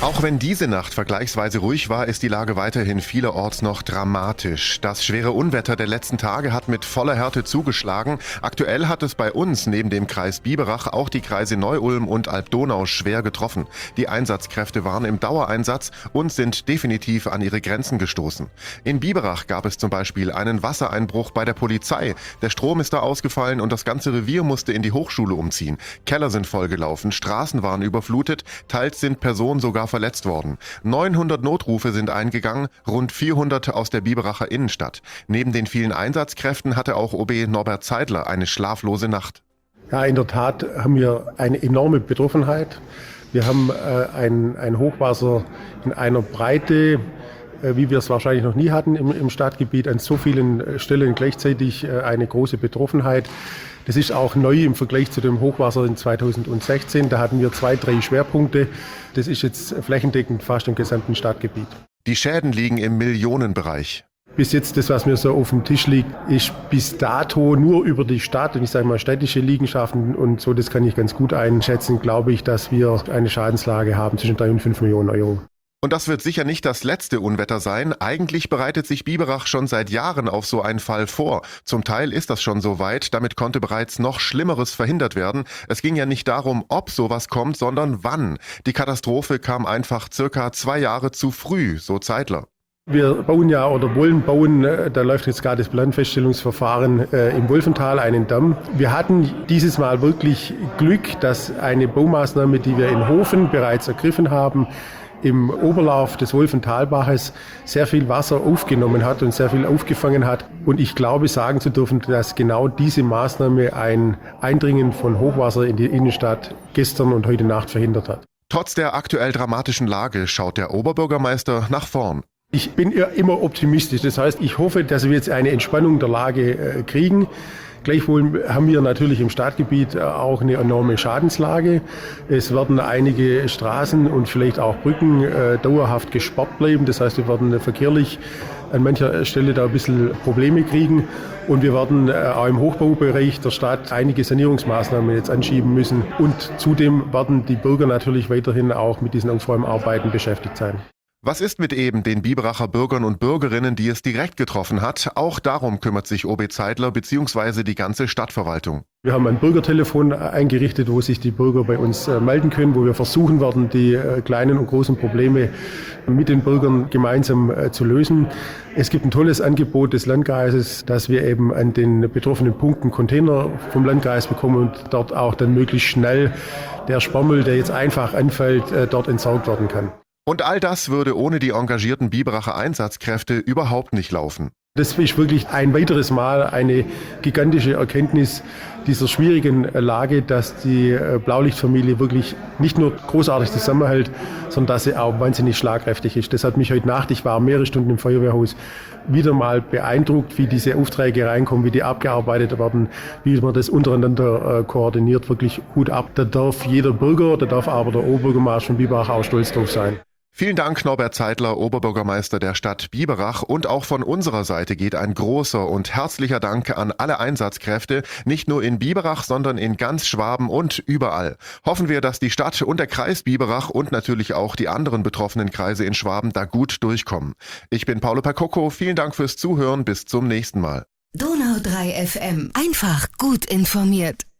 Auch wenn diese Nacht vergleichsweise ruhig war, ist die Lage weiterhin vielerorts noch dramatisch. Das schwere Unwetter der letzten Tage hat mit voller Härte zugeschlagen. Aktuell hat es bei uns neben dem Kreis Biberach auch die Kreise Neu-Ulm und Alb-Donau schwer getroffen. Die Einsatzkräfte waren im Dauereinsatz und sind definitiv an ihre Grenzen gestoßen. In Biberach gab es zum Beispiel einen Wassereinbruch bei der Polizei. Der Strom ist da ausgefallen und das ganze Revier musste in die Hochschule umziehen. Keller sind vollgelaufen, Straßen waren überflutet, teils sind Personen sogar verletzt worden. 900 Notrufe sind eingegangen, rund 400 aus der Biberacher Innenstadt. Neben den vielen Einsatzkräften hatte auch OB Norbert Zeidler eine schlaflose Nacht. Ja, in der Tat haben wir eine enorme Betroffenheit. Wir haben ein Hochwasser in einer Breite, wie wir es wahrscheinlich noch nie hatten im Stadtgebiet, an so vielen Stellen gleichzeitig eine große Betroffenheit. Das ist auch neu im Vergleich zu dem Hochwasser in 2016. Da hatten wir 2-3 Schwerpunkte. Das ist jetzt flächendeckend fast im gesamten Stadtgebiet. Die Schäden liegen im Millionenbereich. Bis jetzt, das, was mir so auf dem Tisch liegt, ist bis dato nur über die Stadt, und ich sage mal städtische Liegenschaften und so, das kann ich ganz gut einschätzen, glaube ich, dass wir eine Schadenslage haben zwischen 3 und 5 Millionen Euro. Und das wird sicher nicht das letzte Unwetter sein. Eigentlich bereitet sich Biberach schon seit Jahren auf so einen Fall vor. Zum Teil ist das schon so weit, damit konnte bereits noch Schlimmeres verhindert werden. Es ging ja nicht darum, ob sowas kommt, sondern wann. Die Katastrophe kam einfach circa 2 Jahre zu früh, so Zeidler. Wir bauen ja oder wollen bauen, da läuft jetzt gerade das Planfeststellungsverfahren im Wolfental, einen Damm. Wir hatten dieses Mal wirklich Glück, dass eine Baumaßnahme, die wir in Hofen bereits ergriffen haben, im Oberlauf des Wolfentalbaches sehr viel Wasser aufgenommen hat und sehr viel aufgefangen hat. Und ich glaube, sagen zu dürfen, dass genau diese Maßnahme ein Eindringen von Hochwasser in die Innenstadt gestern und heute Nacht verhindert hat. Trotz der aktuell dramatischen Lage schaut der Oberbürgermeister nach vorn. Ich bin immer optimistisch. Das heißt, ich hoffe, dass wir jetzt eine Entspannung der Lage kriegen. Gleichwohl haben wir natürlich im Stadtgebiet auch eine enorme Schadenslage. Es werden einige Straßen und vielleicht auch Brücken dauerhaft gesperrt bleiben. Das heißt, wir werden verkehrlich an mancher Stelle da ein bisschen Probleme kriegen. Und wir werden auch im Hochbaubereich der Stadt einige Sanierungsmaßnahmen jetzt anschieben müssen. Und zudem werden die Bürger natürlich weiterhin auch mit diesen Aufräumarbeiten beschäftigt sein. Was ist mit eben den Biberacher Bürgern und Bürgerinnen, die es direkt getroffen hat? Auch darum kümmert sich OB Zeidler bzw. die ganze Stadtverwaltung. Wir haben ein Bürgertelefon eingerichtet, wo sich die Bürger bei uns melden können, wo wir versuchen werden, die kleinen und großen Probleme mit den Bürgern gemeinsam zu lösen. Es gibt ein tolles Angebot des Landkreises, dass wir eben an den betroffenen Punkten Container vom Landkreis bekommen und dort auch dann möglichst schnell der Sperrmüll, der jetzt einfach anfällt, dort entsorgt werden kann. Und all das würde ohne die engagierten Biberacher Einsatzkräfte überhaupt nicht laufen. Das ist wirklich ein weiteres Mal eine gigantische Erkenntnis dieser schwierigen Lage, dass die Blaulichtfamilie wirklich nicht nur großartig zusammenhält, sondern dass sie auch wahnsinnig schlagkräftig ist. Das hat mich heute Nacht, ich war mehrere Stunden im Feuerwehrhaus, wieder mal beeindruckt, wie diese Aufträge reinkommen, wie die abgearbeitet werden, wie man das untereinander koordiniert, wirklich gut ab. Da darf jeder Bürger, da darf aber der Oberbürgermeister von Biberach auch stolz drauf sein. Vielen Dank, Norbert Zeidler, Oberbürgermeister der Stadt Biberach. Und auch von unserer Seite geht ein großer und herzlicher Dank an alle Einsatzkräfte, nicht nur in Biberach, sondern in ganz Schwaben und überall. Hoffen wir, dass die Stadt und der Kreis Biberach und natürlich auch die anderen betroffenen Kreise in Schwaben da gut durchkommen. Ich bin Paolo Percocco, vielen Dank fürs Zuhören, bis zum nächsten Mal. Donau 3 FM, einfach gut informiert.